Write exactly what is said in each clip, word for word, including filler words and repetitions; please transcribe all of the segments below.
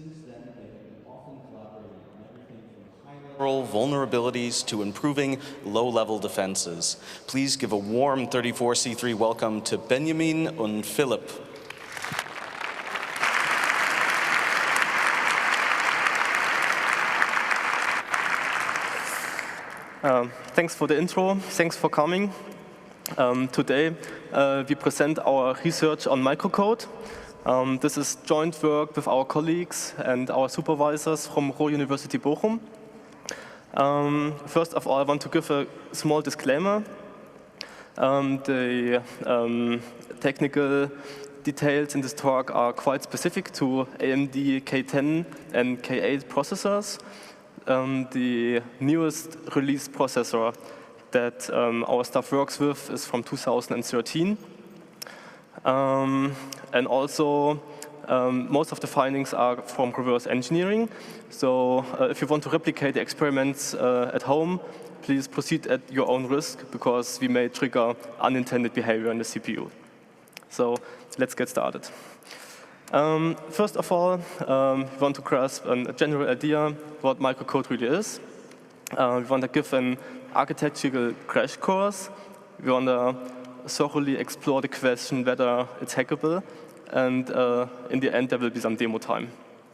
Since then, they have been often collaborating on everything from high-level vulnerabilities to improving low-level defenses. Please give a warm thirty-four C three welcome to Benjamin and Philip. Um, thanks for the intro. Thanks for coming. Um, today, uh, we present our research on microcode. Um, this is joint work with our colleagues and our supervisors from Ruhr University Bochum. Um, first of all, I want to give a small disclaimer. Um, the um, technical details in this talk are quite specific to A M D K ten and K eight processors. Um, the newest released processor that um, our staff works with is from two thousand thirteen. Um, and also, um, most of the findings are from reverse engineering. So uh, if you want to replicate the experiments uh, at home, please proceed at your own risk, because we may trigger unintended behavior in the C P U. So let's get started. Um, first of all, um, we want to grasp a general idea what microcode really is. Uh, we want to give an architectural crash course. We want to thoroughly explore the question whether it's hackable. And uh, in the end, there will be some demo time.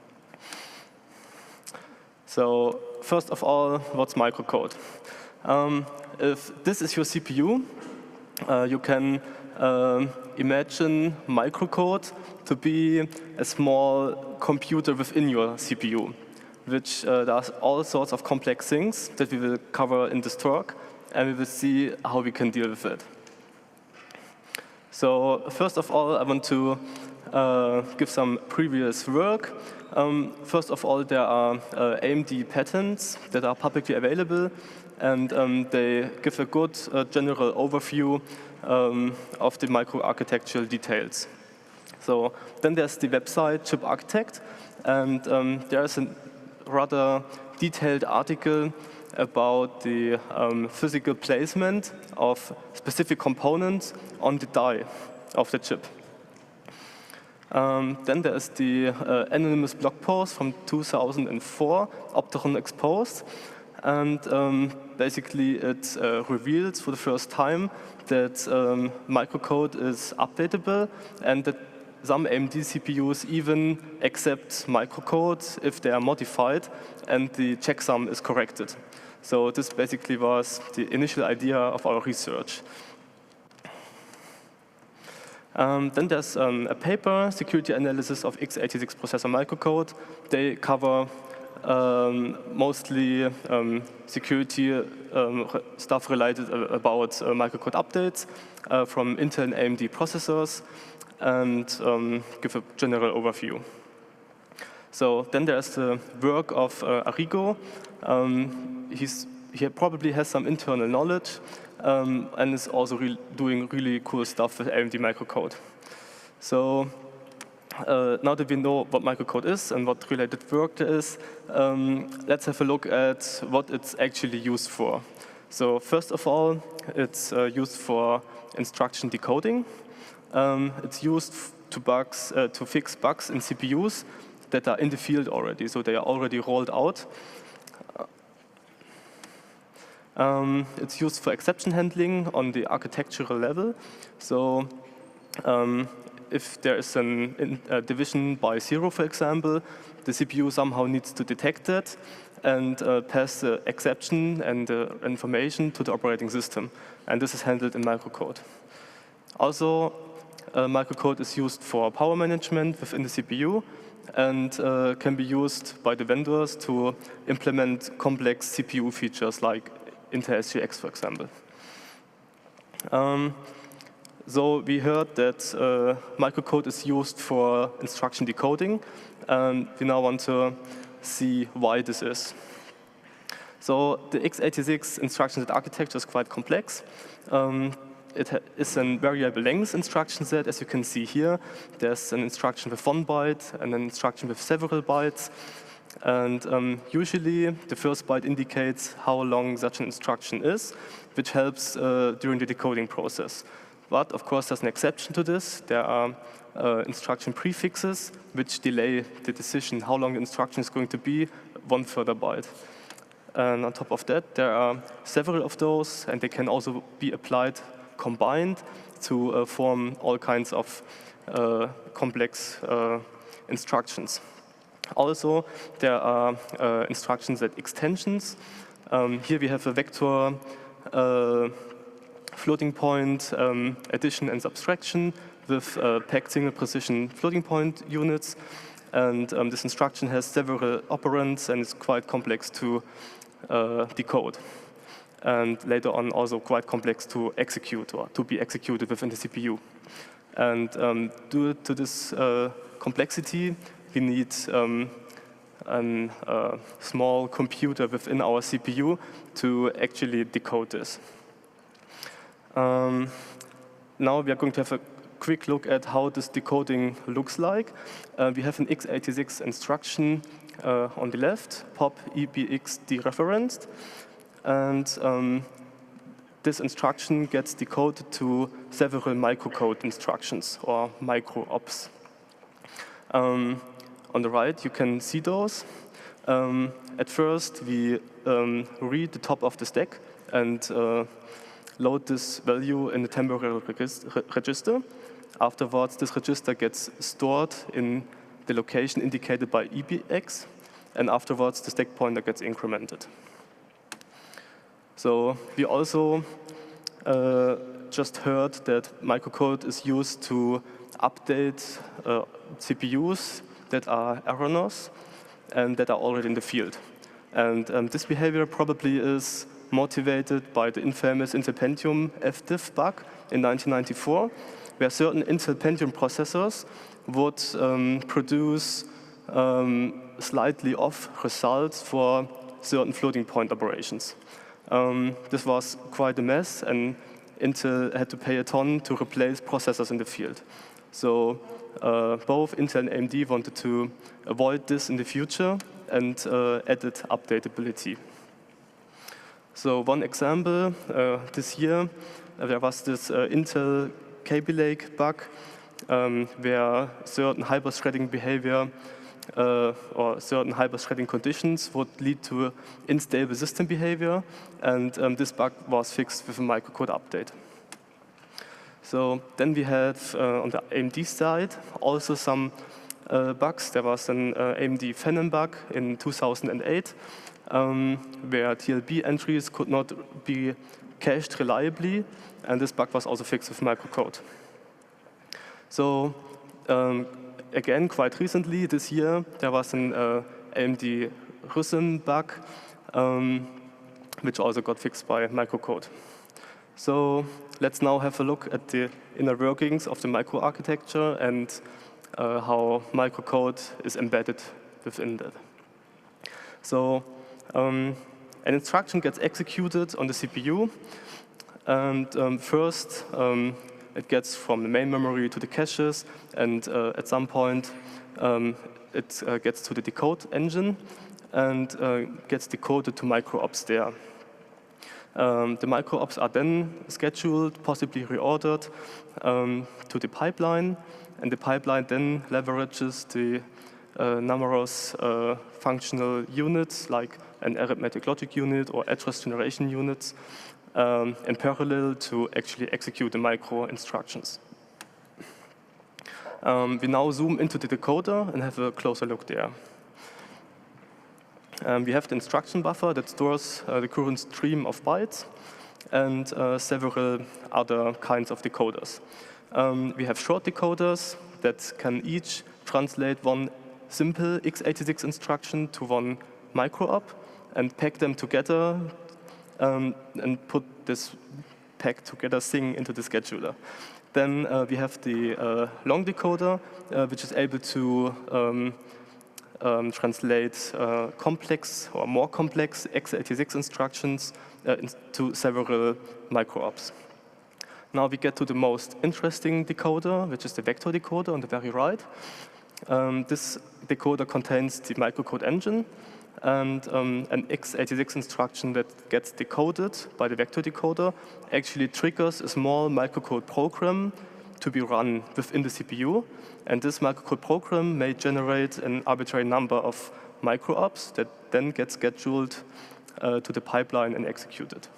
So first of all, what's microcode? Um, if this is your C P U, uh, you can um, imagine microcode to be a small computer within your C P U, which uh, does all sorts of complex things that we will cover in this talk, and we will see how we can deal with it. So first of all, I want to uh, give some previous work. Um, first of all, there are uh, A M D patents that are publicly available, and um, they give a good uh, general overview um, of the microarchitectural details. So then there's the website Chip Architect, and um, there's a rather detailed article about the um, physical placement of specific components on the die of the chip. Um, then there's the uh, anonymous blog post from two thousand four, Opteron Exposed, and um, basically it uh, reveals for the first time that um, microcode is updatable, and that some A M D C P Us even accept microcode if they are modified and the checksum is corrected. So this basically was the initial idea of our research. Um, then there's um, a paper, Security Analysis of x eighty-six Processor Microcode. They cover um, mostly um, security um, stuff related about uh, microcode updates uh, from Intel and A M D processors, and um, give a general overview. So then there's the work of uh, Arrigo. Um, he's, he probably has some internal knowledge um, and is also re doing really cool stuff with A M D microcode. So uh, now that we know what microcode is and what related work there is, um, let's have a look at what it's actually used for. So first of all, it's uh, used for instruction decoding. Um, it's used to, bugs, uh, to fix bugs in C P Us that are in the field already, so they are already rolled out. Um, it's used for exception handling on the architectural level. So um, if there is an, in, a division by zero, for example, the C P U somehow needs to detect that and uh, pass the exception and the information to the operating system. And this is handled in microcode. Also, Uh, microcode is used for power management within the C P U and uh, can be used by the vendors to implement complex C P U features like Intel S G X, for example. Um, so we heard that uh, microcode is used for instruction decoding, and we now want to see why this is. So the x eighty-six instruction set architecture is quite complex. Um, It is a variable length instruction set, as you can see here. There's an instruction with one byte and an instruction with several bytes. And um, usually, the first byte indicates how long such an instruction is, which helps uh, during the decoding process. But of course, there's an exception to this. There are uh, instruction prefixes which delay the decision how long the instruction is going to be one further byte. And on top of that, there are several of those, and they can also be applied combined to uh, form all kinds of uh, complex uh, instructions. Also, there are uh, instructions at extensions. Um, here we have a vector uh, floating point um, addition and subtraction with uh, packed single precision floating point units. And um, this instruction has several operands and it's quite complex to uh, decode. And later on also quite complex to execute or to be executed within the C P U. And um, due to this uh, complexity, we need um, a uh, small computer within our C P U to actually decode this. Um, now we are going to have a quick look at how this decoding looks like. Uh, we have an x eighty-six instruction uh, on the left, pop E B X dereferenced, and um, this instruction gets decoded to several microcode instructions or micro-ops. Um, on the right, you can see those. Um, at first, we um, read the top of the stack and uh, load this value in a temporary register. Afterwards, this register gets stored in the location indicated by E B X, and afterwards, the stack pointer gets incremented. So we also uh, just heard that microcode is used to update uh, C P Us that are erroneous and that are already in the field. And um, this behavior probably is motivated by the infamous Intel Pentium F diff bug in nineteen ninety-four, where certain Intel Pentium processors would um, produce um, slightly off results for certain floating point operations. Um, this was quite a mess, and Intel had to pay a ton to replace processors in the field. So uh, both Intel and A M D wanted to avoid this in the future and uh, added updatability. So one example, uh, this year, uh, there was this uh, Intel Kaby Lake bug um, where certain hyper-threading behavior uh, or certain hyper-threading conditions would lead to unstable system behavior, and um, this bug was fixed with a microcode update. So then we have uh, on the A M D side also some uh, bugs. There was an uh, A M D Phenom bug in two thousand eight um, where T L B entries could not be cached reliably, and this bug was also fixed with microcode. So um, again, quite recently this year, there was an uh, A M D Rusym bug um, which also got fixed by microcode. So let's now have a look at the inner workings of the microarchitecture and uh, how microcode is embedded within that. So um, an instruction gets executed on the C P U, and um, first um, it gets from the main memory to the caches, and uh, at some point um, it uh, gets to the decode engine and uh, gets decoded to micro-ops there. Um, the micro-ops are then scheduled, possibly reordered um, to the pipeline, and the pipeline then leverages the uh, numerous uh, functional units like an arithmetic logic unit or address generation units um, in parallel to actually execute the micro instructions. Um, we now zoom into the decoder and have a closer look there. Um, we have the instruction buffer that stores uh, the current stream of bytes and uh, several other kinds of decoders. Um, we have short decoders that can each translate one simple x eighty-six instruction to one micro-op and pack them together um, and put this packed together thing into the scheduler. Then uh, we have the uh, long decoder, uh, which is able to um, Um, translate uh, complex or more complex x eighty-six instructions uh, into several micro-ops. Now we get to the most interesting decoder, which is the vector decoder on the very right. Um, this decoder contains the microcode engine, and um, an x eighty-six instruction that gets decoded by the vector decoder actually triggers a small microcode program to be run within the C P U. And this microcode program may generate an arbitrary number of micro-ops that then get scheduled uh, to the pipeline and executed.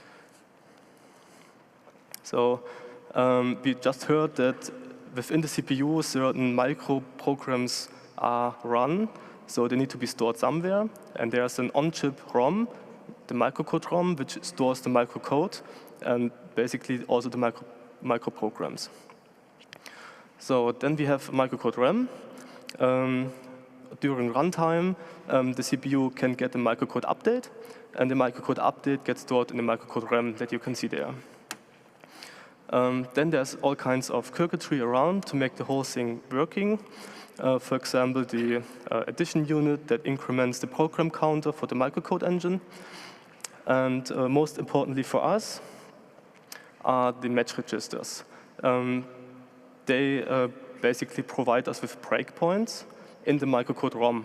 So um, we just heard that within the C P U, certain micro-programs are run, so they need to be stored somewhere. And there's an on-chip ROM, the microcode ROM, which stores the microcode and basically also the micro, micro-programs. So then we have microcode RAM. Um, during runtime, um, the C P U can get a microcode update, and the microcode update gets stored in the microcode RAM that you can see there. Um, then there's all kinds of circuitry around to make the whole thing working. Uh, for example, the uh, addition unit that increments the program counter for the microcode engine. And uh, most importantly for us are the match registers. Um, they uh, basically provide us with breakpoints in the microcode ROM.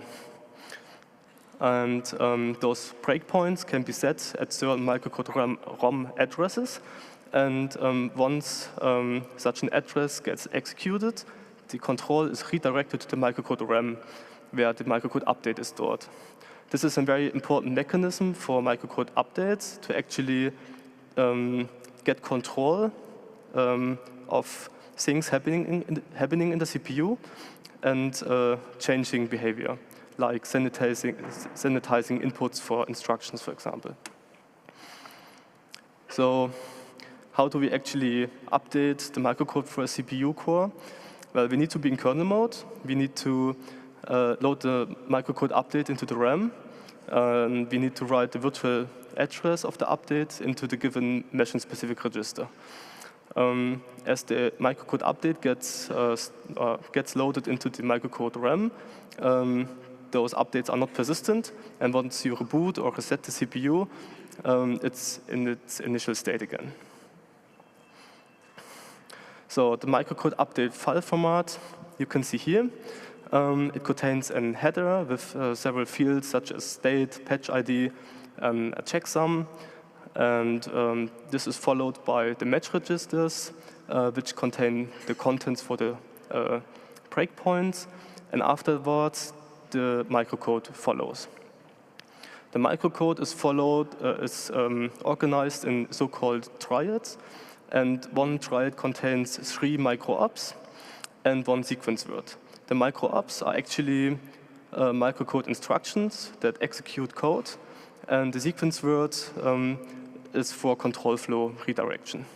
And um, those breakpoints can be set at certain microcode RAM, ROM addresses. And um, once um, such an address gets executed, the control is redirected to the microcode RAM, where the microcode update is stored. This is a very important mechanism for microcode updates to actually um, get control um, of things happening in, in the, happening in the C P U and uh, changing behavior, like sanitizing, sanitizing inputs for instructions, for example. So how do we actually update the microcode for a C P U core? Well, we need to be in kernel mode. We need to uh, load the microcode update into the RAM. And we need to write the virtual address of the update into the given machine-specific register. Um, as the microcode update gets, uh, uh, gets loaded into the microcode RAM, um, those updates are not persistent. And once you reboot or reset the C P U, um, it's in its initial state again. So the microcode update file format you can see here. Um, it contains a header with uh, several fields such as state, patch I D, and a checksum. And um, this is followed by the match registers, uh, which contain the contents for the uh, breakpoints. And afterwards, the microcode follows. The microcode is followed, uh, is um, organized in so-called triads. And one triad contains three micro-ops and one sequence word. The micro-ops are actually uh, microcode instructions that execute code, and the sequence word um, is for control flow redirection.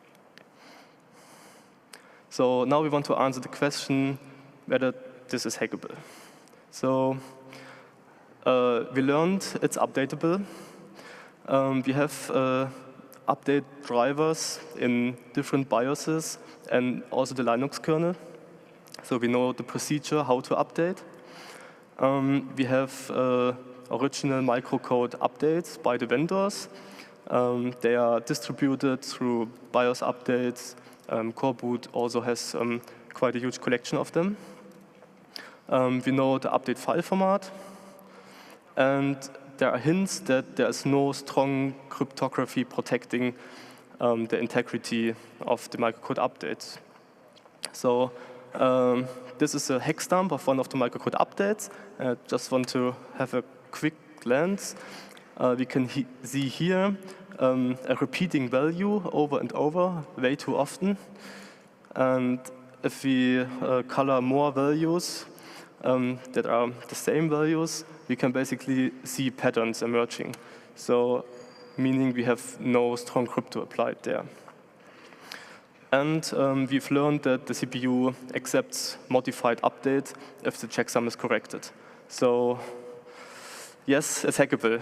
So now we want to answer the question whether this is hackable. So uh, we learned it's updatable. Um, we have uh, update drivers in different BIOSes and also the Linux kernel. So we know the procedure how to update. Um, we have uh, original microcode updates by the vendors. Um, they are distributed through BIOS updates. Um, Coreboot also has um, quite a huge collection of them. Um, we know the update file format. And there are hints that there is no strong cryptography protecting um, the integrity of the microcode updates. So um, this is a hex dump of one of the microcode updates. I just want to have a quick glance. Uh, we can he see here um, a repeating value over and over, way too often. And if we uh, color more values um, that are the same values, we can basically see patterns emerging. So meaning we have no strong crypto applied there. And um, we've learned that the C P U accepts modified update if the checksum is corrected. So yes, it's hackable.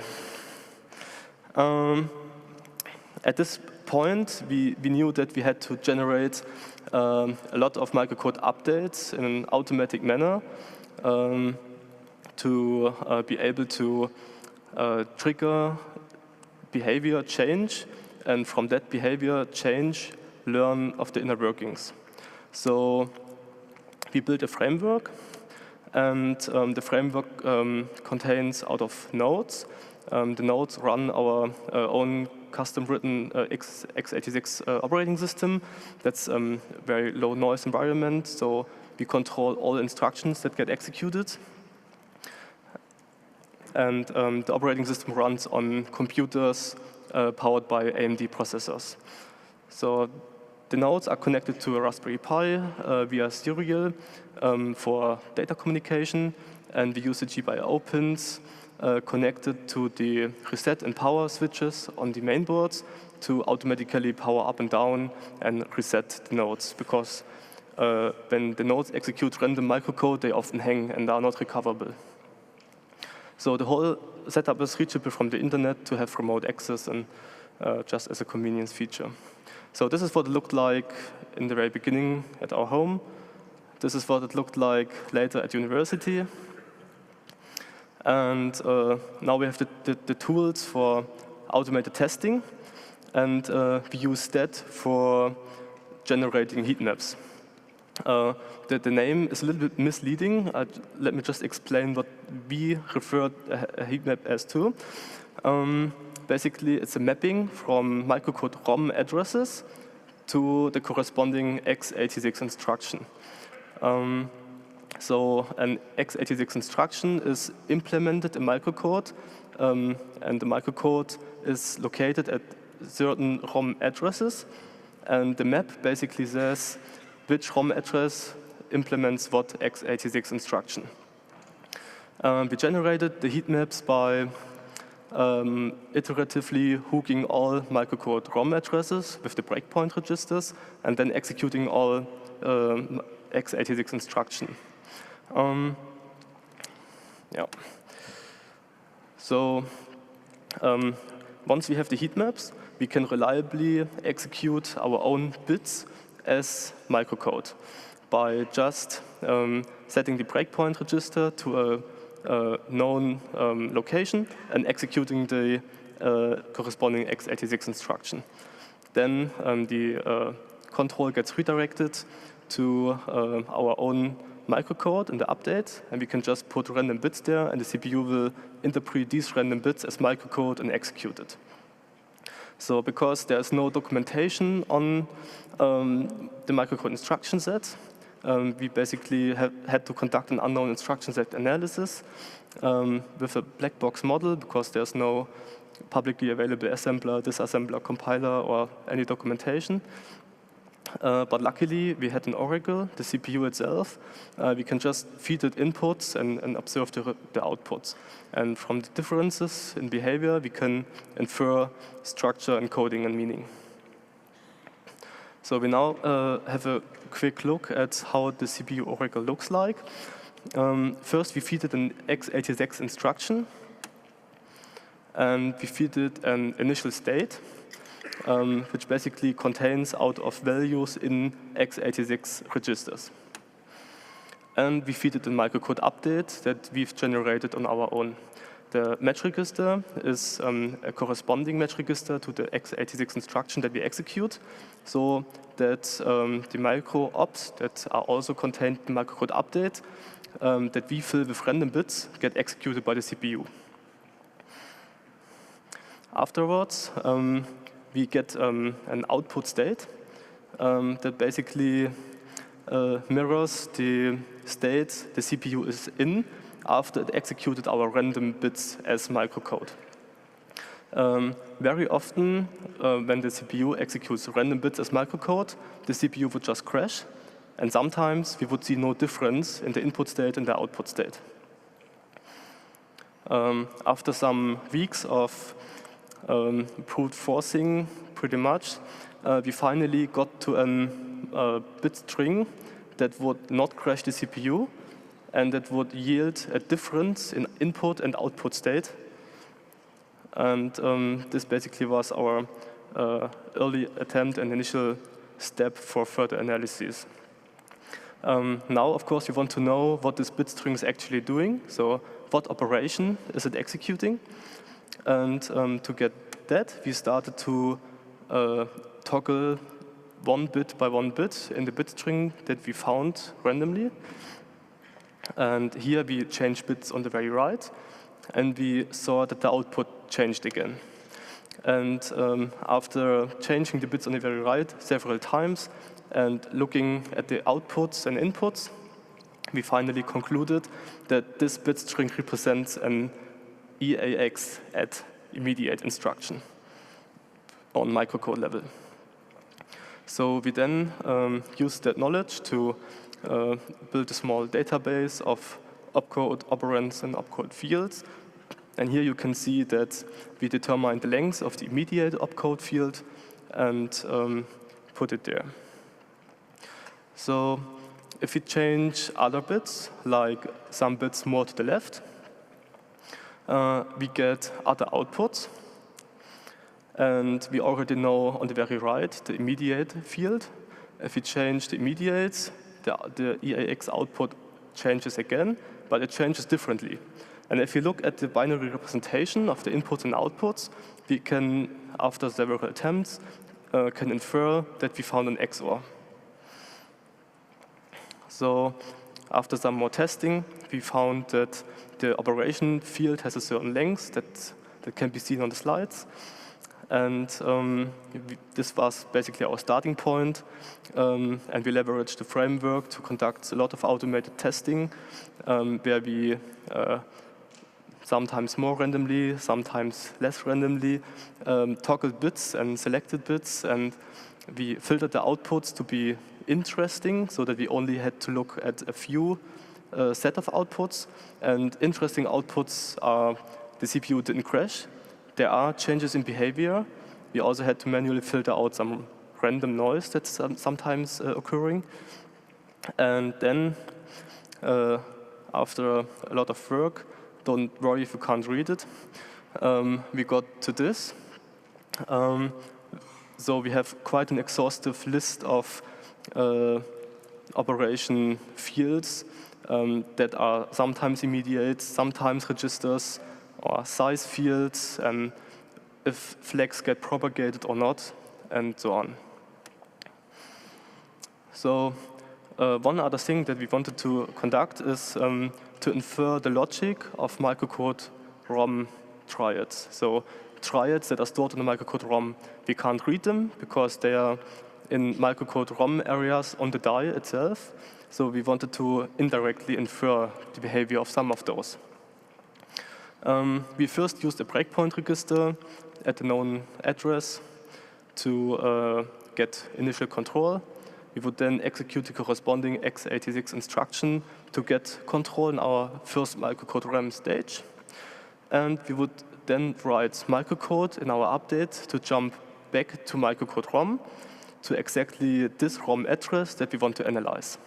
Um, at this point, we, we knew that we had to generate um, a lot of microcode updates in an automatic manner. Um, to uh, be able to uh, trigger behavior change, and from that behavior change, learn of the inner workings. So we built a framework And um, the framework um, contains out of nodes. Um, the nodes run our uh, own custom-written uh, x eighty-six uh, operating system. That's a um, very low noise environment, so we control all instructions that get executed. And um, the operating system runs on computers uh, powered by A M D processors. So the nodes are connected to a Raspberry Pi uh, via serial um, for data communication, and we use the G P I O pins uh, connected to the reset and power switches on the main boards to automatically power up and down and reset the nodes, because uh, when the nodes execute random microcode, they often hang and are not recoverable. So the whole setup is reachable from the internet to have remote access and uh, just as a convenience feature. So this is what it looked like in the very beginning at our home. This is what it looked like later at university. And uh, now we have the, the, the tools for automated testing. And uh, we use that for generating heat maps. Uh, the, the name is a little bit misleading. Uh, let me just explain what we refer a, a heat map as to. Um, basically, it's a mapping from microcode ROM addresses to the corresponding x eighty-six instruction. Um, so an x eighty-six instruction is implemented in microcode, um, and the microcode is located at certain ROM addresses. And the map basically says which ROM address implements what x eighty-six instruction. Um, we generated the heat maps by um, iteratively hooking all microcode ROM addresses with the breakpoint registers and then executing all um, x eighty-six instruction. Um, yeah. So um, once we have the heat maps, we can reliably execute our own bits as microcode by just um, setting the breakpoint register to a, a known um, location and executing the uh, corresponding x eighty-six instruction. Then um, the uh, control gets redirected to uh, our own microcode in the update, and we can just put random bits there, and the C P U will interpret these random bits as microcode and execute it. So because there's no documentation on um, the microcode instruction set, um, we basically have had to conduct an unknown instruction set analysis um, with a black box model, because there's no publicly available assembler, disassembler, compiler, or any documentation. Uh, but luckily, we had an Oracle, the C P U itself. Uh, we can just feed it inputs and, and observe the, the outputs. And from the differences in behavior, we can infer structure, encoding, and meaning. So we now uh, have a quick look at how the C P U Oracle looks like. Um, first, we feed it an x eighty-six instruction, and we feed it an initial state, Um, which basically contains out of values in x eighty-six registers. And we feed it a microcode update that we've generated on our own. The match register is um, a corresponding match register to the x eighty-six instruction that we execute, so that um, the micro ops that are also contained in the microcode update um, that we fill with random bits get executed by the C P U. Afterwards, um, we get um, an output state um, that basically uh, mirrors the state the C P U is in after it executed our random bits as microcode. Um, very often, uh, when the C P U executes random bits as microcode, the C P U would just crash, and sometimes we would see no difference in the input state and the output state. Um, after some weeks of Um, brute forcing, pretty much, uh, we finally got to a uh, bit string that would not crash the C P U and that would yield a difference in input and output state. And um, this basically was our uh, early attempt and initial step for further analysis. Um, now, of course, we want to know what this bit string is actually doing. So what operation is it executing? And um, to get that, we started to uh, toggle one bit by one bit in the bit string that we found randomly. And here we change bits on the very right, and we saw that the output changed again. And um, after changing the bits on the very right several times and looking at the outputs and inputs, we finally concluded that this bit string represents an E A X at immediate instruction on microcode level. So we then um, used that knowledge to uh, build a small database of opcode operands and opcode fields. And here you can see that we determined the length of the immediate opcode field and um, put it there. So if we change other bits, like some bits more to the left, uh, we get other outputs. And we already know on the very right the immediate field. If we change the immediate, the, the E A X output changes again, but it changes differently. And if you look at the binary representation of the inputs and outputs, we can, after several attempts, uh, can infer that we found an X O R. So after some more testing, we found that the operation field has a certain length that, that can be seen on the slides. And um, we, this was basically our starting point. Um, and we leveraged the framework to conduct a lot of automated testing, um, where we uh, sometimes more randomly, sometimes less randomly, um, toggled bits and selected bits, and we filtered the outputs to be interesting, so that we only had to look at a few uh, set of outputs. And interesting outputs are the C P U didn't crash. There are changes in behavior. We also had to manually filter out some random noise that's sometimes uh, occurring. And then, uh, after a lot of work, don't worry if you can't read it, um, we got to this. Um, so we have quite an exhaustive list of uh, operation fields um, that are sometimes immediate, sometimes registers, or size fields, and if flags get propagated or not, and so on. So uh, one other thing that we wanted to conduct is um, to infer the logic of microcode ROM triads. So triads that are stored in the microcode ROM, we can't read them because they are in microcode ROM areas on the die itself. So we wanted to indirectly infer the behavior of some of those. Um, we first used a breakpoint register at the known address to uh, get initial control. We would then execute the corresponding x eighty-six instruction to get control in our first microcode RAM stage. And we would then write microcode in our update to jump back to microcode ROM to exactly this ROM address that we want to analyze.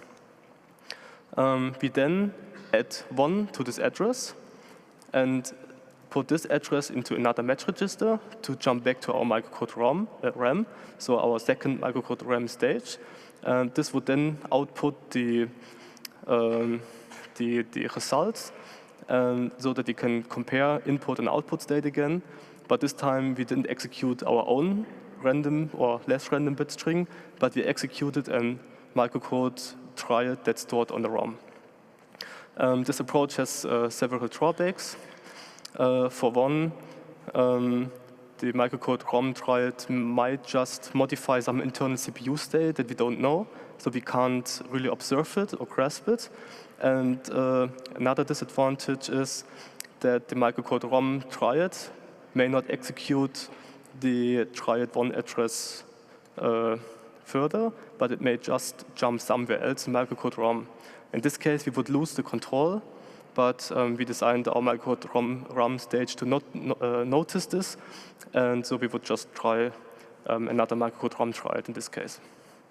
Um, we then add one to this address and put this address into another match register to jump back to our microcode ROM, uh, RAM, so our second microcode RAM stage. And this would then output the, um, the, the results um, so that we can compare input and output state again. But this time we didn't execute our own random or less random bit string, but we executed a microcode triad that's stored on the ROM. Um, this approach has uh, several drawbacks. Uh, for one, um, the microcode ROM triad might just modify some internal C P U state that we don't know, so we can't really observe it or grasp it. And uh, another disadvantage is that the microcode ROM triad may not execute the triad one address uh, further, but it may just jump somewhere else in microcode ROM. In this case, we would lose the control, but um, we designed our microcode ROM, ROM stage to not uh, notice this, and so we would just try um, another microcode ROM triad in this case.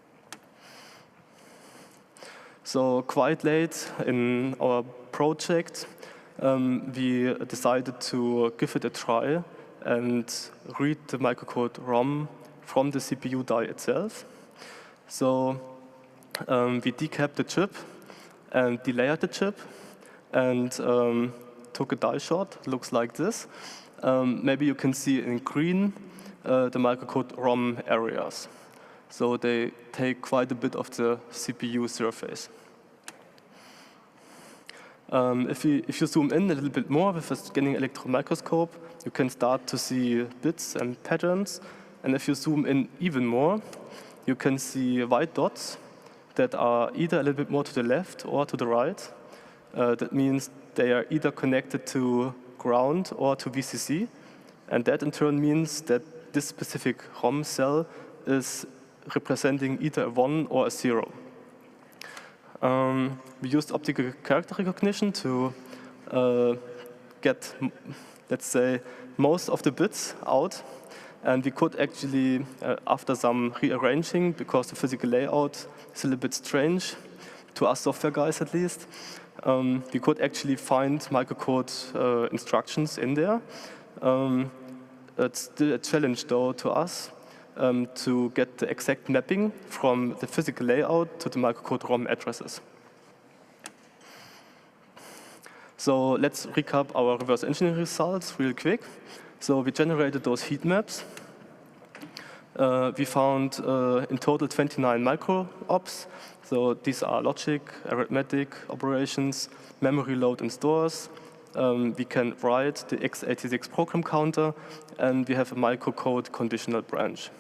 So quite late in our project, um, we decided to give it a try and read the microcode ROM from the C P U die itself. So um, we decapped the chip and delayered the chip and um, took a die shot. It looks like this. Um, maybe you can see in green uh, the microcode ROM areas. So they take quite a bit of the C P U surface. Um, if, you, if you zoom in a little bit more with a scanning electron microscope, you can start to see bits and patterns. And if you zoom in even more, you can see white dots that are either a little bit more to the left or to the right. Uh, that means they are either connected to ground or to V C C. And that in turn means that this specific ROM cell is representing either a one or a zero. Um, we used optical character recognition to uh, get, let's say, most of the bits out. And we could actually, uh, after some rearranging, because the physical layout is a little bit strange, to us software guys at least, um, we could actually find microcode uh, instructions in there. Um, it's still a challenge, though, to us um, to get the exact mapping from the physical layout to the microcode ROM addresses. So let's recap our reverse engineering results real quick. So we generated those heat maps. Uh, we found uh, in total twenty-nine micro-ops. So these are logic, arithmetic operations, memory load and stores. Um, we can write the x eighty-six program counter, and we have a microcode conditional branch.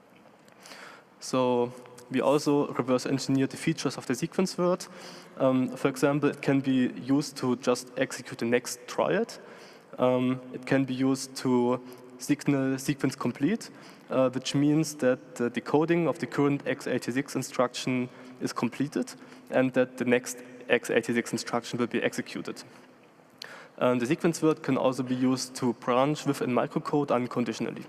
So we also reverse engineered the features of the sequence word. Um, for example, it can be used to just execute the next triad. Um, it can be used to signal sequence complete, uh, which means that the decoding of the current x eighty-six instruction is completed and that the next x eighty-six instruction will be executed. Um, the sequence word can also be used to branch within microcode unconditionally.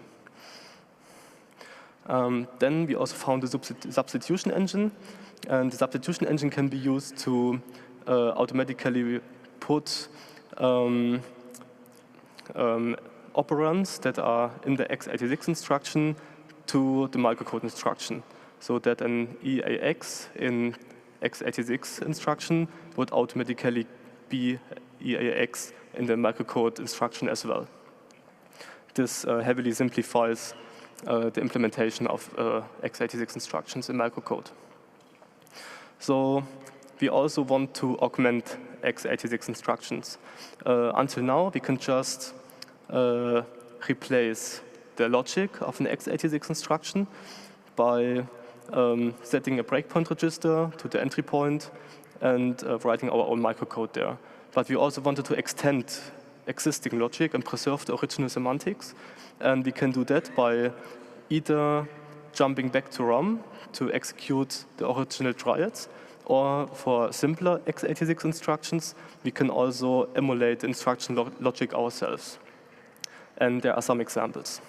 Um, then we also found the substitution engine, and the substitution engine can be used to uh, automatically put um, um, operands that are in the x eighty-six instruction to the microcode instruction, so that an E A X in x eighty-six instruction would automatically be E A X in the microcode instruction as well. This uh, heavily simplifies uh, the implementation of uh, x eighty-six instructions in microcode. So we also want to augment x eighty-six instructions. Uh, until now, we can just uh, replace the logic of an x eighty-six instruction by um, setting a breakpoint register to the entry point and uh, writing our own microcode there. But we also wanted to extend existing logic and preserve the original semantics. And we can do that by either jumping back to ROM to execute the original triads, or for simpler x eighty-six instructions, we can also emulate the instruction lo logic ourselves. And there are some examples.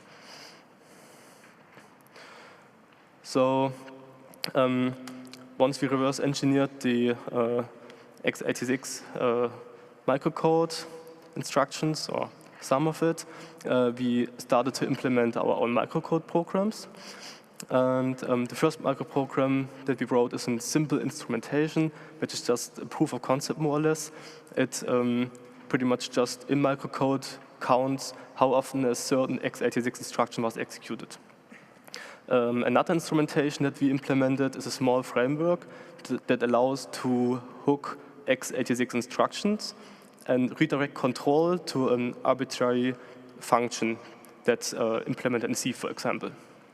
So um, once we reverse engineered the uh, x eighty-six uh, microcode instructions, or some of it, uh, we started to implement our own microcode programs. And um, the first microprogram that we wrote is a simple instrumentation, which is just a proof of concept, more or less. It um, pretty much just in microcode counts how often a certain x eighty-six instruction was executed. Um, another instrumentation that we implemented is a small framework that allows to hook x eighty-six instructions and redirect control to an arbitrary function that's uh, implemented in C, for example.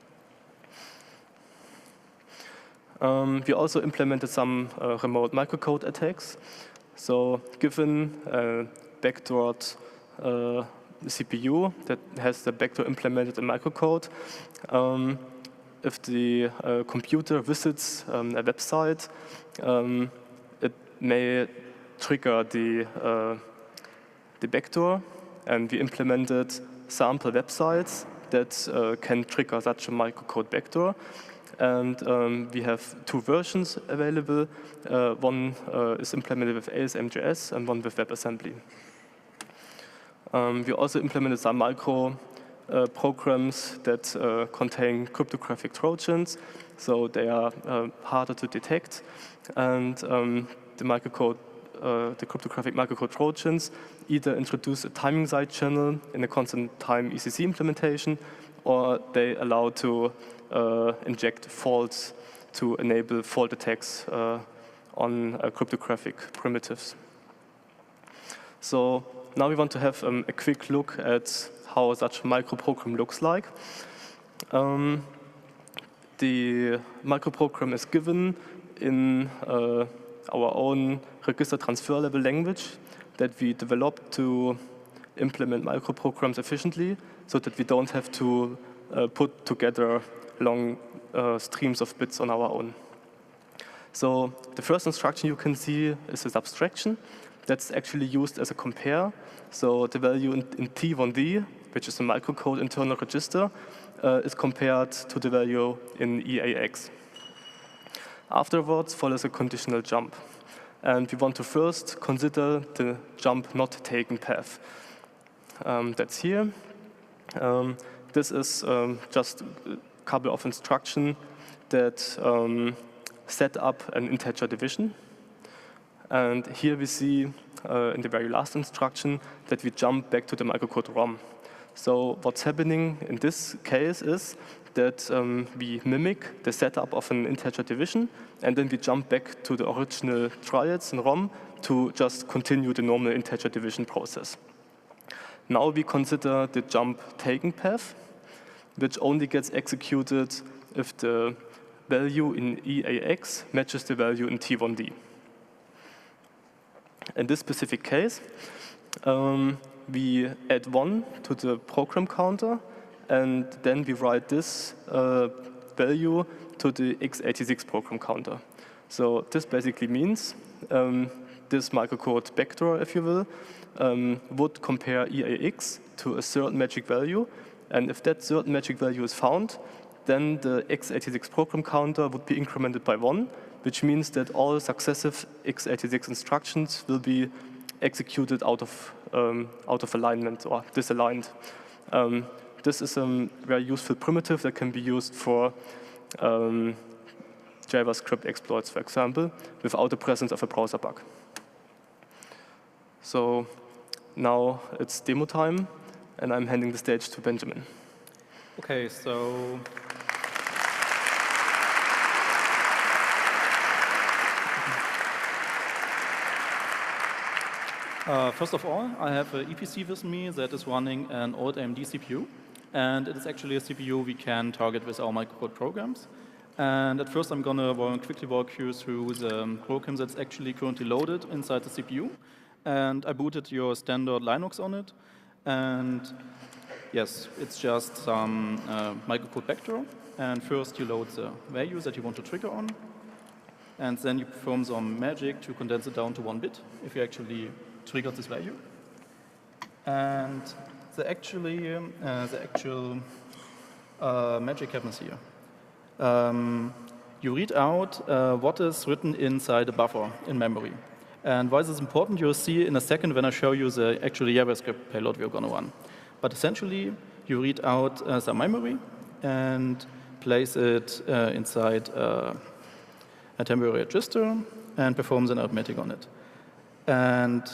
Um, we also implemented some uh, remote microcode attacks. So given a backdoored uh, C P U that has the backdoor implemented in microcode, um, if the uh, computer visits um, a website, um, it may trigger the, uh, the backdoor, and we implemented sample websites that uh, can trigger such a microcode backdoor. And um, we have two versions available. Uh, one uh, is implemented with A S M J S and one with WebAssembly. Um, we also implemented some micro uh, programs that uh, contain cryptographic Trojans, so they are uh, harder to detect. And um, the microcode, uh, the cryptographic microcode Trojans either introduce a timing side channel in a constant time E C C implementation, or they allow to uh, inject faults to enable fault attacks uh, on uh, cryptographic primitives. So now we want to have um, a quick look at how such a microprogram looks like. Um, the microprogram is given in uh, our own register transfer level language that we developed to implement microprograms efficiently so that we don't have to uh, put together long uh, streams of bits on our own. So the first instruction you can see is a subtraction. That's actually used as a compare. So the value in, in T one D, which is a microcode internal register, uh, is compared to the value in E A X. Afterwards follows a conditional jump. And we want to first consider the jump not taken path. Um, that's here. Um, this is um, just a couple of instructions that um, set up an integer division. And here we see uh, in the very last instruction that we jump back to the microcode ROM. So what's happening in this case is that um, we mimic the setup of an integer division, and then we jump back to the original triads in ROM to just continue the normal integer division process. Now we consider the jump taken path, which only gets executed if the value in E A X matches the value in T one D. In this specific case, um, we add one to the program counter, and then we write this uh, value to the x eighty-six program counter. So this basically means um, this microcode vector, if you will, um, would compare E A X to a certain magic value, and if that certain magic value is found, then the x eighty-six program counter would be incremented by one, which means that all successive x eighty-six instructions will be executed out of, um, out of alignment or disaligned. Um, this is a very useful primitive that can be used for um, JavaScript exploits, for example, without the presence of a browser bug. So now it's demo time, and I'm handing the stage to Benjamin. Okay, so Uh, first of all, I have an E P C with me that is running an old A M D C P U. And it is actually a C P U we can target with our microcode programs. And at first, I'm going to quickly walk you through the program that's actually currently loaded inside the C P U. And I booted your standard Linux on it. And yes, it's just some uh, microcode vector. And first, you load the value that you want to trigger on. And then you perform some magic to condense it down to one bit if you actually triggered this value. And the actually um, uh, the actual uh, magic happens here. Um, you read out uh, what is written inside a buffer in memory. And why this is important, you'll see in a second when I show you the actual JavaScript payload we're going to run. But essentially, you read out uh, some memory and place it uh, inside uh, a temporary register and performs an arithmetic on it. And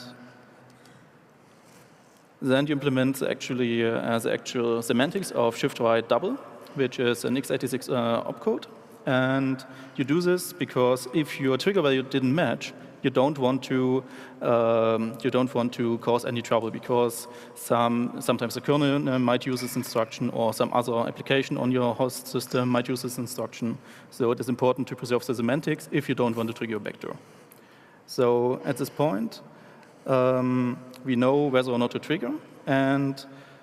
then you implement actually uh, the actual semantics of shift right double, which is an x eighty-six uh, opcode. And you do this because if your trigger value didn't match, you don't want to um, you don't want to cause any trouble because some sometimes the kernel uh, might use this instruction or some other application on your host system might use this instruction. So it is important to preserve the semantics if you don't want to trigger a vector. So at this point, um, we know whether or not to trigger, and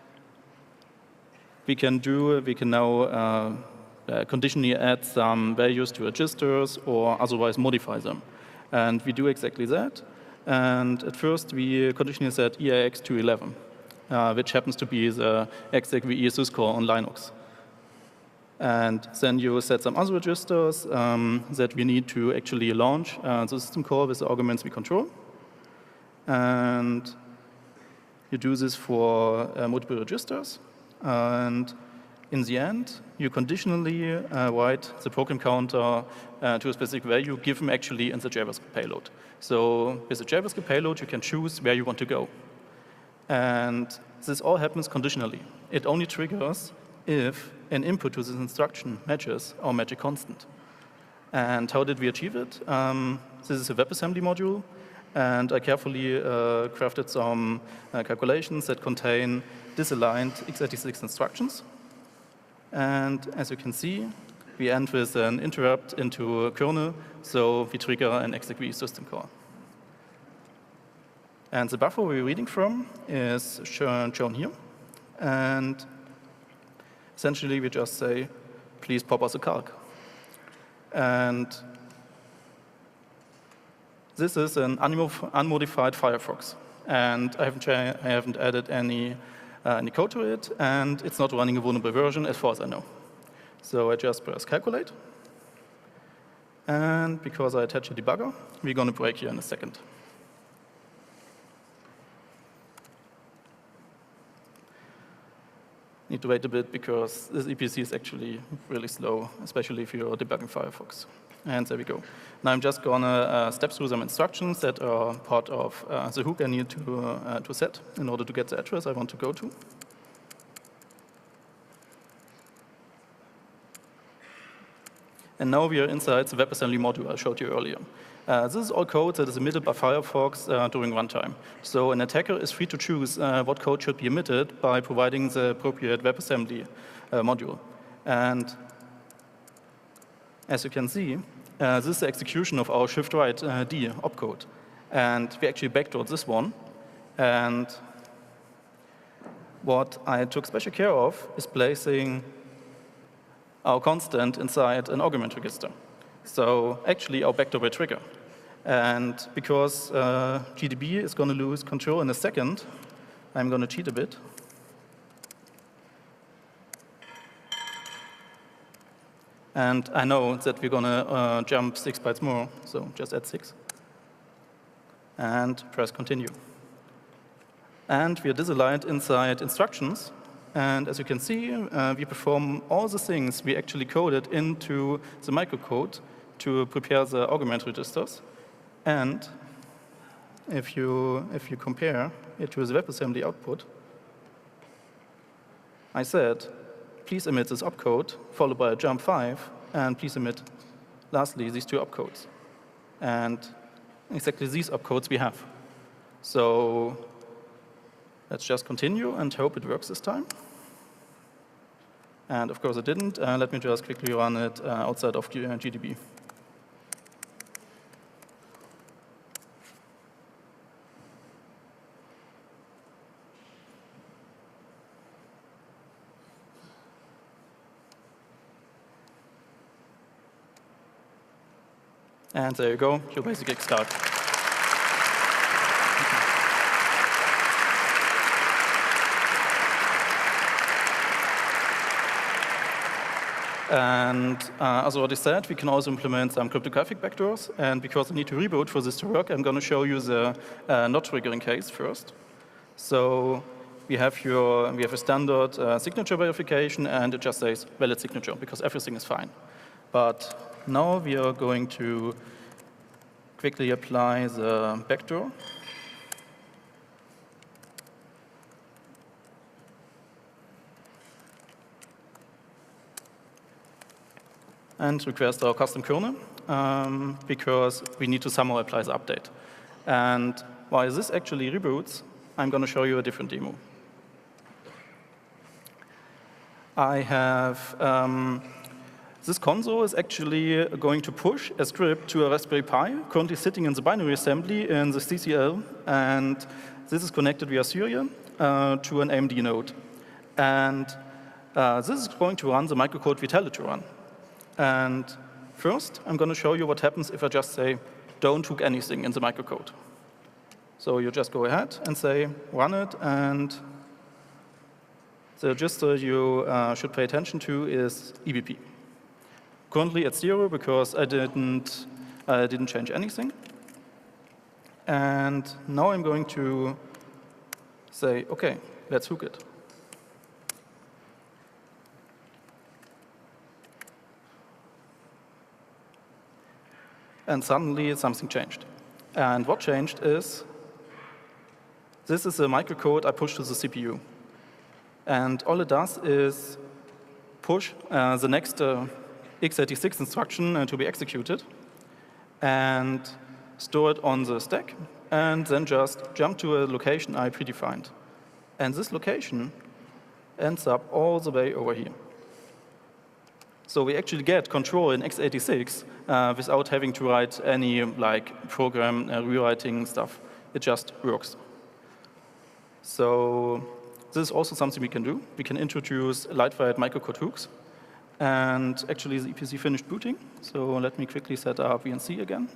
we can do we can now uh, uh, conditionally add some values to registers or otherwise modify them. And we do exactly that. And at first, we conditionally set E A X to eleven, uh, which happens to be the exec V E syscore on Linux. And then you set some other registers um, that we need to actually launch uh, the system call with the arguments we control. And you do this for uh, multiple registers. And in the end, you conditionally uh, write the program counter uh, to a specific value given actually in the JavaScript payload. So with the JavaScript payload, you can choose where you want to go. And this all happens conditionally. It only triggers if an input to this instruction matches our magic constant. And how did we achieve it? Um, this is a WebAssembly module. And I carefully uh, crafted some uh, calculations that contain disaligned x eighty-six instructions. And as you can see, we end with an interrupt into a kernel, so we trigger an execve system call. And the buffer we're reading from is shown, shown here. And essentially, we just say, please pop us a calc. And this is an unmodified Firefox. And I haven't, I haven't added any, uh, any code to it, and it's not running a vulnerable version as far as I know. So I just press calculate. And because I attach a debugger, we're going to break here in a second. Need to wait a bit because this E P C is actually really slow, especially if you're debugging Firefox. And there we go. Now I'm just going to uh, step through some instructions that are part of uh, the hook I need to, uh, to set in order to get the address I want to go to. And now we are inside the WebAssembly module I showed you earlier. Uh, this is all code that is emitted by Firefox uh, during runtime. So an attacker is free to choose uh, what code should be emitted by providing the appropriate WebAssembly uh, module. And as you can see, uh, this is the execution of our shift-right uh, D opcode. And we actually backdoored this one. And what I took special care of is placing our constant inside an argument register. So actually, our backdoor will trigger. And because uh, G D B is going to lose control in a second, I'm going to cheat a bit. And I know that we're going to uh, jump six bytes more, so just add six. And press continue. And we are disaligned inside instructions. And as you can see, uh, we perform all the things we actually coded into the microcode to prepare the argument registers. And if you, if you compare it to the WebAssembly output, I said, please emit this opcode, followed by a jump five, and please emit, lastly, these two opcodes. And exactly these opcodes we have. So let's just continue and hope it works this time. And of course it didn't. Uh, let me just quickly run it uh, outside of G D B. And there you go, your basic X start. And uh, as already said, we can also implement some cryptographic backdoors. And because I need to reboot for this to work, I'm going to show you the uh, not triggering case first. So we have your we have a standard uh, signature verification, and it just says valid signature because everything is fine. But now we are going to quickly apply the backdoor. And request our custom kernel, um, because we need to somehow apply the update. And while this actually reboots, I'm going to show you a different demo. I have, um, this console is actually going to push a script to a Raspberry Pi, currently sitting in the binary assembly in the C C L, and this is connected via serial uh, to an A M D node. And uh, this is going to run the microcode we tell it to run. And first, I'm going to show you what happens if I just say, don't hook anything in the microcode. So you just go ahead and say, run it, and the register you uh, should pay attention to is E B P. Currently at zero because I didn't, I didn't change anything. And now I'm going to say, OK, let's hook it. And suddenly something changed. And what changed is, this is a microcode I pushed to the C P U. And all it does is push uh, the next uh, x eighty-six instruction uh, to be executed and store it on the stack and then just jump to a location I predefined. And this location ends up all the way over here. So we actually get control in x eighty-six uh, without having to write any like program uh, rewriting stuff. It just works. So this is also something we can do. We can introduce light-wired microcode hooks. And actually, the E P C finished booting. So let me quickly set up V N C again.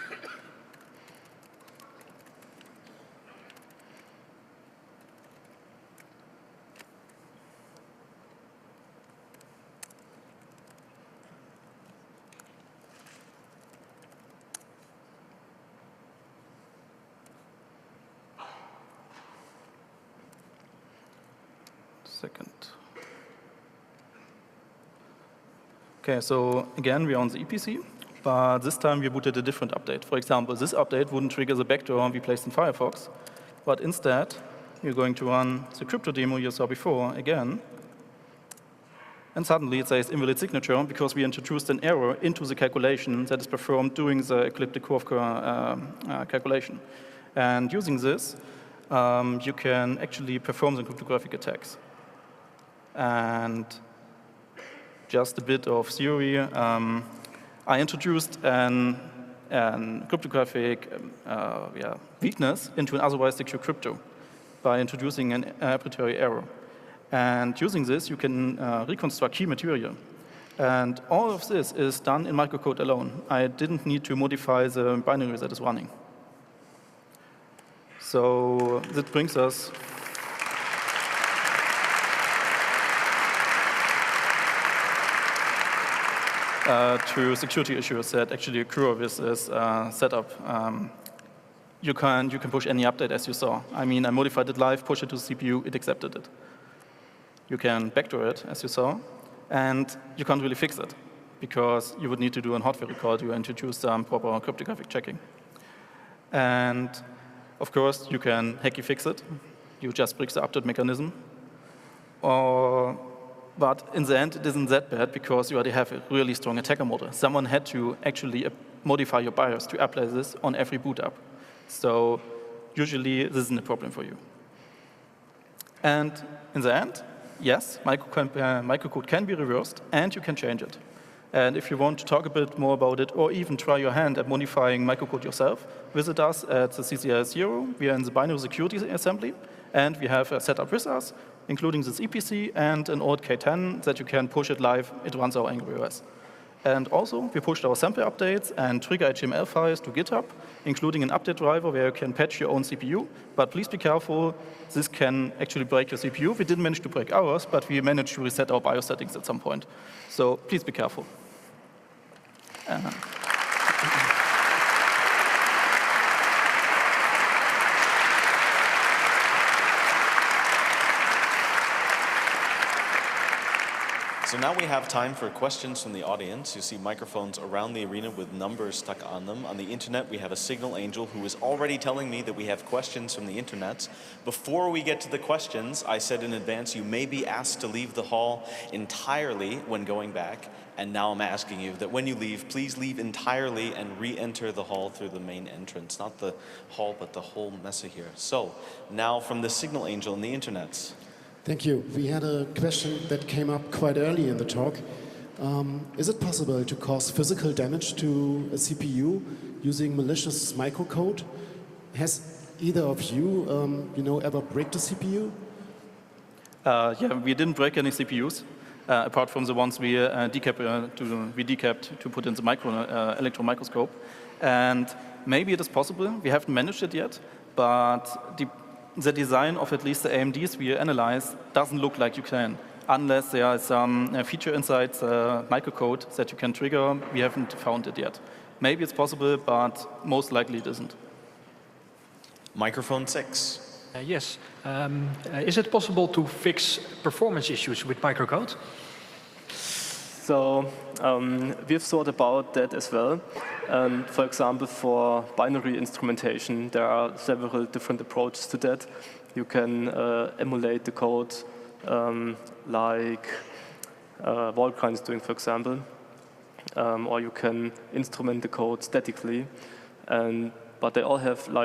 Second. Okay, so again, we're on the E P C, but this time we booted a different update. For example, this update wouldn't trigger the backdoor we placed in Firefox, but instead, you're going to run the crypto demo you saw before again, and suddenly it says invalid signature because we introduced an error into the calculation that is performed during the ecliptic curve uh, uh, calculation. And using this, um, you can actually perform the cryptographic attacks. And just a bit of theory. Um, I introduced an, an cryptographic um, uh, yeah, weakness into an otherwise secure crypto by introducing an arbitrary error. And using this, you can uh, reconstruct key material. And all of this is done in microcode alone. I didn't need to modify the binary that is running. So that brings us Uh, to security issues that actually occur with this uh, setup. Um, you can you can push any update as you saw. I mean, I modified it live, push it to the C P U, it accepted it. You can backdoor it as you saw, and you can't really fix it because you would need to do an hardware record to introduce some proper cryptographic checking. And of course, you can hacky fix it. You just break the update mechanism, or but in the end, it isn't that bad because you already have a really strong attacker model. Someone had to actually modify your BIOS to apply this on every boot up. So usually, this isn't a problem for you. And in the end, yes, microcode, uh, microcode can be reversed, and you can change it. And if you want to talk a bit more about it, or even try your hand at modifying microcode yourself, visit us at the C C I S zero. We are in the binary security assembly, and we have a setup with us, including this E P C and an old K ten that you can push it live. It runs our Angry O S. And also, we pushed our sample updates and trigger H T M L files to GitHub, including an update driver where you can patch your own C P U. But please be careful, this can actually break your C P U. We didn't manage to break ours, but we managed to reset our BIOS settings at some point. So please be careful. Uh, So now we have time for questions from the audience. You see microphones around the arena with numbers stuck on them. On the internet, we have a signal angel who is already telling me that we have questions from the internet. Before we get to the questions, I said in advance you may be asked to leave the hall entirely when going back. And now I'm asking you that when you leave, please leave entirely and re-enter the hall through the main entrance. Not the hall, but the whole mesa here. So now from the signal angel on the internet. Thank you. We had a question that came up quite early in the talk. Um, is it possible to cause physical damage to a C P U using malicious microcode? Has either of you, um, you know, ever break the C P U? Uh, yeah, we didn't break any C P Us, uh, apart from the ones we uh, decap, uh, to, we decapped to put in the micro, uh, electron microscope. And maybe it is possible. We haven't managed it yet, but the the design of at least the A M Ds we analyze doesn't look like you can, unless there is some uh, feature inside the microcode that you can trigger. We haven't found it yet. Maybe it's possible, but most likely it isn't. Microphone six. Uh, yes. Um, uh, is it possible to fix performance issues with microcode? So um, we've thought about that as well. And for example, for binary instrumentation, there are several different approaches to that. You can uh, emulate the code um, like uh, Volcrine is doing, for example. Um, or you can instrument the code statically. And, but they all have like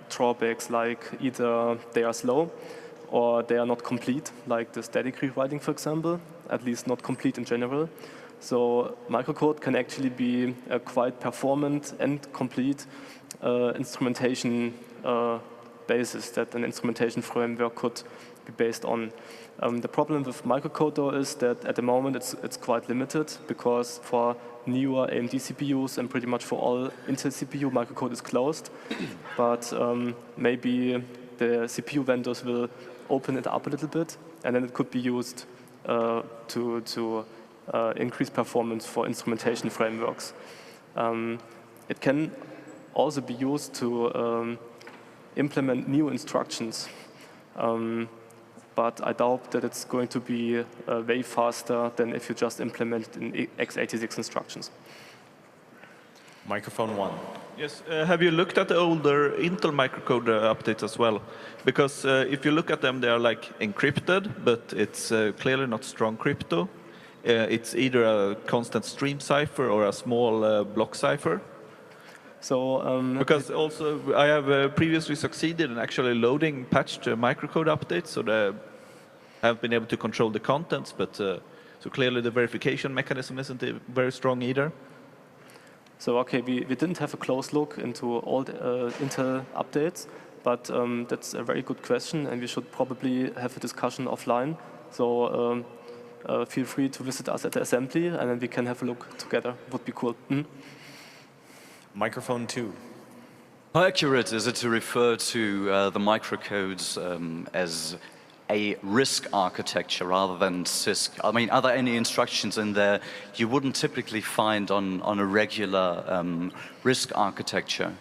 drawbacks, like either they are slow or they are not complete, like the static rewriting, for example, at least not complete in general. So microcode can actually be a quite performant and complete uh, instrumentation uh, basis that an instrumentation framework could be based on. Um, the problem with microcode, though, is that at the moment it's, it's quite limited, because for newer A M D C P Us and pretty much for all Intel C P U, microcode is closed. But um, maybe the C P U vendors will open it up a little bit, and then it could be used uh, to, to uh, increase performance for instrumentation frameworks. Um, it can also be used to um, implement new instructions. Um, but I doubt that it's going to be uh, way faster than if you just implement it in x eighty-six instructions. Microphone one. Yes, uh, have you looked at the older Intel microcode uh, updates as well? Because uh, if you look at them, they are like encrypted, but it's uh, clearly not strong crypto. Uh, it's either a constant stream cipher or a small uh, block cipher. So, um, because also I have uh, previously succeeded in actually loading patched uh, microcode updates, so that I have been able to control the contents, but uh, so clearly the verification mechanism isn't very strong either. So okay, we, we didn't have a close look into all the uh, Intel updates, but um, that's a very good question, and we should probably have a discussion offline. So um, uh, feel free to visit us at the assembly, and then we can have a look together. Would be cool. Mm-hmm. Microphone two. How accurate is it to refer to uh, the microcodes um, as a RISC architecture rather than CISC? I mean, are there any instructions in there you wouldn't typically find on, on a regular um, RISC architecture?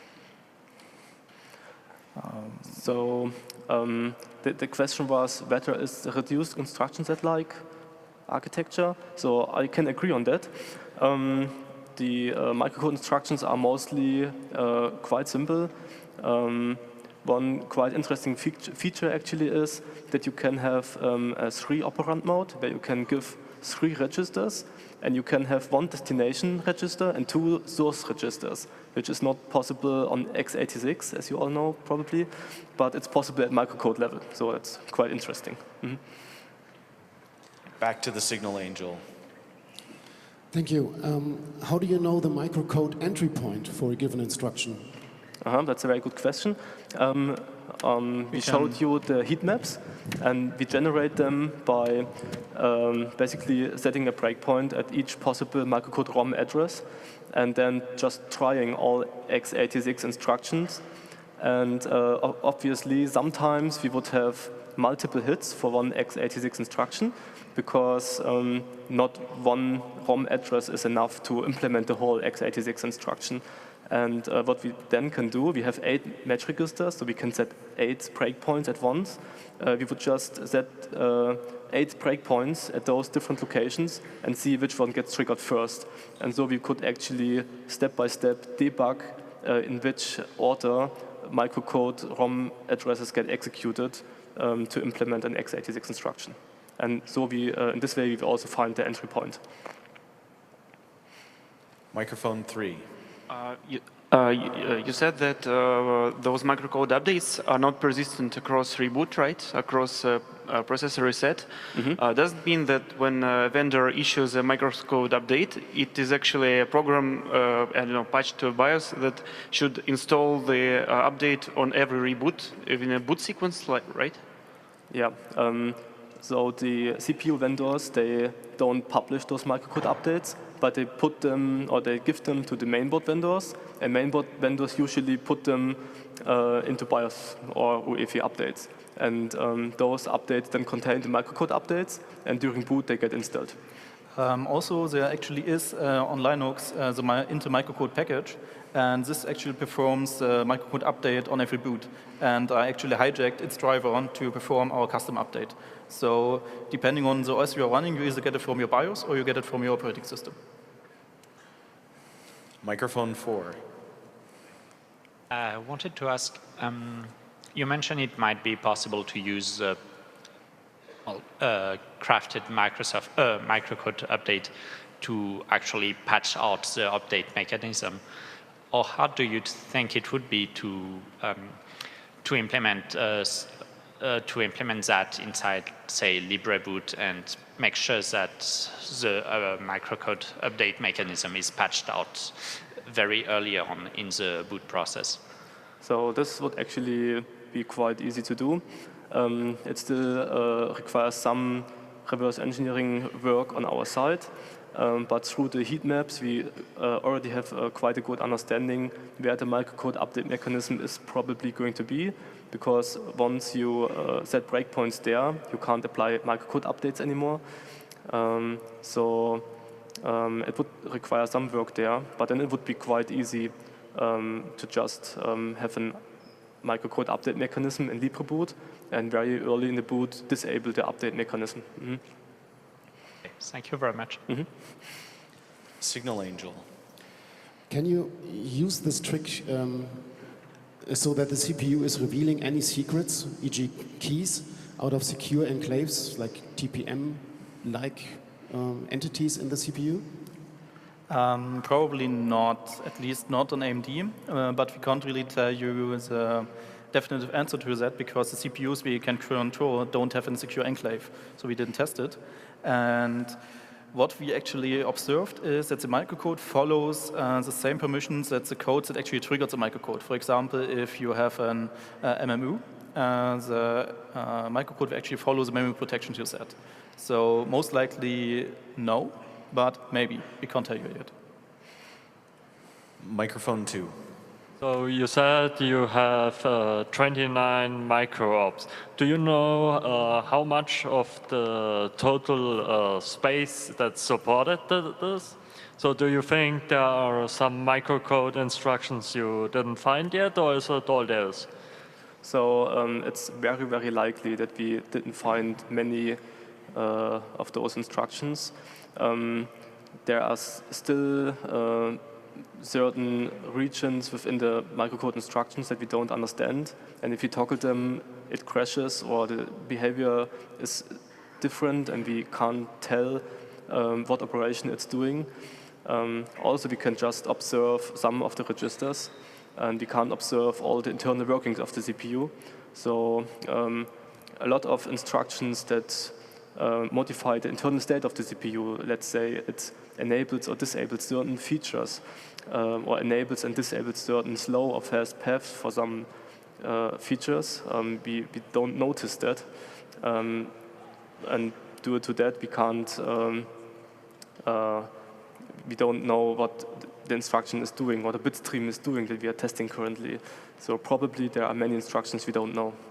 Um, so um, the, the question was whether it's the reduced instruction set-like architecture. So I can agree on that. Um, The uh, microcode instructions are mostly uh, quite simple. Um, one quite interesting feature, feature actually is that you can have um, a three operand mode where you can give three registers, and you can have one destination register and two source registers, which is not possible on x eighty-six, as you all know probably, but it's possible at microcode level, so it's quite interesting. Mm-hmm. Back to the Signal Angel. Thank you. Um, how do you know the microcode entry point for a given instruction? Uh-huh, that's a very good question. Um, um, we, we showed you the heat maps, and we generate them by um, basically setting a breakpoint at each possible microcode ROM address, and then just trying all x eighty-six instructions. And uh, obviously, sometimes we would have multiple hits for one x eighty-six instruction, because um, not one ROM address is enough to implement the whole x eighty-six instruction. And uh, what we then can do, we have eight match registers, so we can set eight breakpoints at once. Uh, we would just set uh, eight breakpoints at those different locations and see which one gets triggered first. And so we could actually step-by-step debug uh, in which order microcode ROM addresses get executed um, to implement an x eighty-six instruction. And so we, uh, in this way, we also find the entry point. Microphone three. Uh, you, uh, you, you said that uh, those microcode updates are not persistent across reboot, right? Across uh, uh, processor reset. Mm-hmm. uh, does it mean that when a vendor issues a microcode update, it is actually a program, uh, I don't know, patched to a BIOS that should install the uh, update on every reboot, in a boot sequence, like, right? Yeah. Um, so the C P U vendors, they don't publish those microcode updates, but they put them, or they give them to the mainboard vendors, and mainboard vendors usually put them uh, into BIOS or U E F I updates. And um, those updates then contain the microcode updates, and during boot they get installed. Um, also, there actually is uh, on Linux uh, the Intel microcode package, and this actually performs the microcode update on every boot. And I actually hijacked its driver to perform our custom update. So depending on the O S you are running, you either get it from your BIOS or you get it from your operating system. Microphone four. I wanted to ask, um, you mentioned it might be possible to use uh, well, uh, crafted Microsoft uh, microcode update to actually patch out the update mechanism. or hard do you think it would be to um, to implement uh, s- uh, to implement that inside, say, LibreBoot and make sure that the uh, microcode update mechanism is patched out very early on in the boot process? So this would actually be quite easy to do. Um, it still uh, requires some reverse engineering work on our side, um, but through the heat maps, we uh, already have uh, quite a good understanding where the microcode update mechanism is probably going to be, because once you uh, set breakpoints there, you can't apply microcode updates anymore. Um, so um, it would require some work there, but then it would be quite easy um, to just um, have a microcode update mechanism in LibreBoot, and very early in the boot disable the update mechanism. Mm-hmm. Thank you very much. Mm-hmm. Signal Angel. Can you use this trick um, so that the C P U is revealing any secrets, for example keys, out of secure enclaves like T P M-like um, entities in the C P U? Um, probably not, at least not on A M D, uh, but we can't really tell you the definitive answer to that because the C P Us we can control don't have a secure enclave, so we didn't test it. And what we actually observed is that the microcode follows uh, the same permissions that the code that actually triggered the microcode. For example, if you have an uh, M M U, uh, the uh, microcode will actually follow the memory protections you set. So most likely no, but maybe. We can't tell you yet. Microphone two. So you said you have uh, twenty-nine micro-ops. Do you know uh, how much of the total uh, space that supported th this? So do you think there are some microcode instructions you didn't find yet, or is it all theirs? So um, it's very, very likely that we didn't find many uh, of those instructions. Um, there are s still uh, certain regions within the microcode instructions that we don't understand, and if you toggle them, it crashes or the behavior is different and we can't tell um, what operation it's doing. Um, also, we can just observe some of the registers, and we can't observe all the internal workings of the C P U. So um, a lot of instructions that uh, modify the internal state of the C P U, let's say it enables or disables certain features, um, or enables and disables certain slow or fast paths for some uh, features. Um, we, we don't notice that. Um, and due to that, we can't, um, uh, we don't know what the instruction is doing, what the bit stream is doing that we are testing currently. So probably there are many instructions we don't know.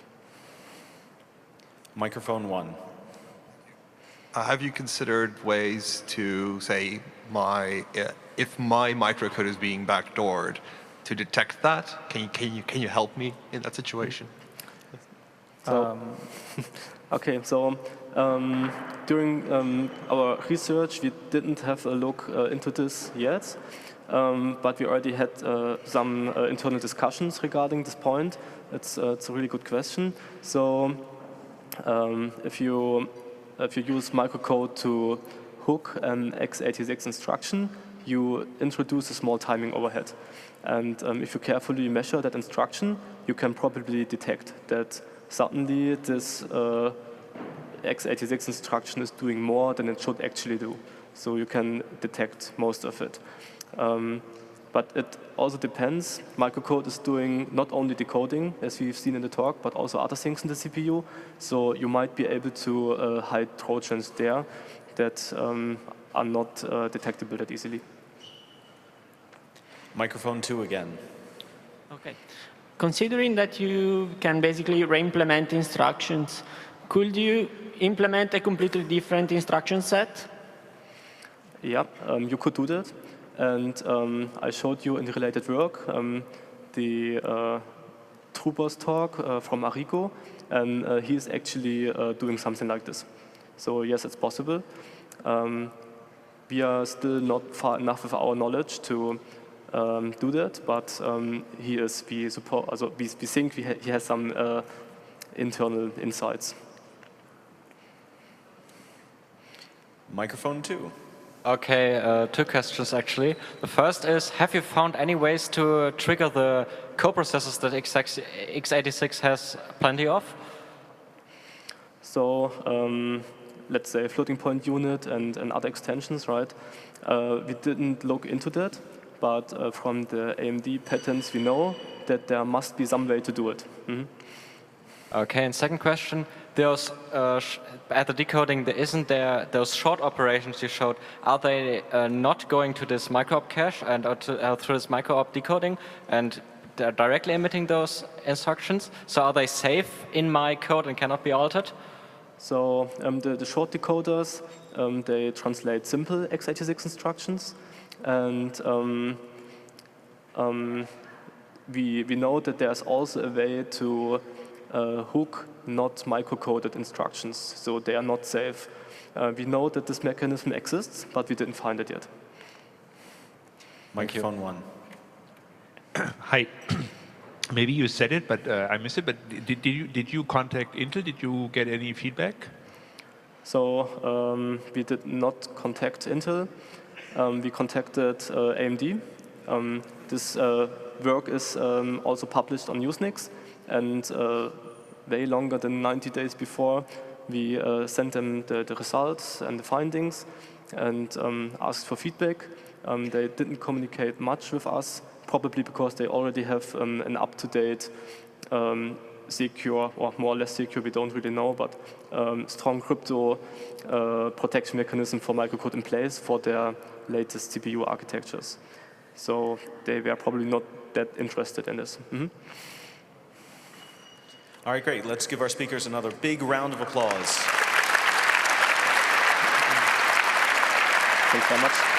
Microphone one. Uh, have you considered ways to say my uh, if my microcode is being backdoored to detect that? Can you can you can you help me in that situation? So, Um, okay, so um, during um, our research, we didn't have a look uh, into this yet, um, but we already had uh, some uh, internal discussions regarding this point. It's, uh, it's a really good question. So um, if you if you use microcode to hook an x eighty-six instruction, you introduce a small timing overhead. And um, if you carefully measure that instruction, you can probably detect that suddenly this uh, x eighty-six instruction is doing more than it should actually do. So you can detect most of it. Um, but it also depends. Microcode is doing not only decoding, as we've seen in the talk, but also other things in the C P U. So you might be able to uh, hide Trojans there that um, are not uh, detectable that easily. Microphone two again. Okay. Considering that you can basically re-implement instructions, could you implement a completely different instruction set? Yeah, um, you could do that. And um, I showed you in the related work um, the uh, Troopers talk uh, from Arrigo, and uh, he is actually uh, doing something like this. So yes, it's possible. Um, we are still not far enough with our knowledge to um, do that, but um, he is. We support. Also, we, we think we ha he has some uh, internal insights. Microphone two. Okay, uh, two questions actually. The first is, have you found any ways to trigger the coprocessors that x eighty-six has plenty of? So um, let's say floating point unit and, and other extensions, right? Uh, we didn't look into that, but uh, from the A M D patents we know that there must be some way to do it. Mm-hmm. Okay, and second question, those, uh, at the decoding, there isn't there, those short operations you showed, are they uh, not going to this micro-op cache and uh, to, uh, through this micro-op decoding and they're directly emitting those instructions? So are they safe in my code and cannot be altered? So um, the, the short decoders, um, they translate simple x eighty-six instructions, and um, um, we, we know that there's also a way to uh, hook not microcoded instructions, so they are not safe. Uh, we know that this mechanism exists, but we didn't find it yet. Microphone one. Hi. Maybe you said it, but uh, I missed it. But did, did you did you contact Intel? Did you get any feedback? So um, we did not contact Intel. Um, we contacted uh, A M D. Um, this uh, work is um, also published on Usenix, and uh, way longer than ninety days before, we uh, sent them the, the results and the findings, and um, asked for feedback. Um, they didn't communicate much with us, probably because they already have um, an up-to-date, um, secure, or more or less secure, we don't really know, but um, strong crypto uh, protection mechanism for microcode in place for their latest C P U architectures. So they were probably not that interested in this. Mm-hmm. All right, great. Let's give our speakers another big round of applause. Thanks very much.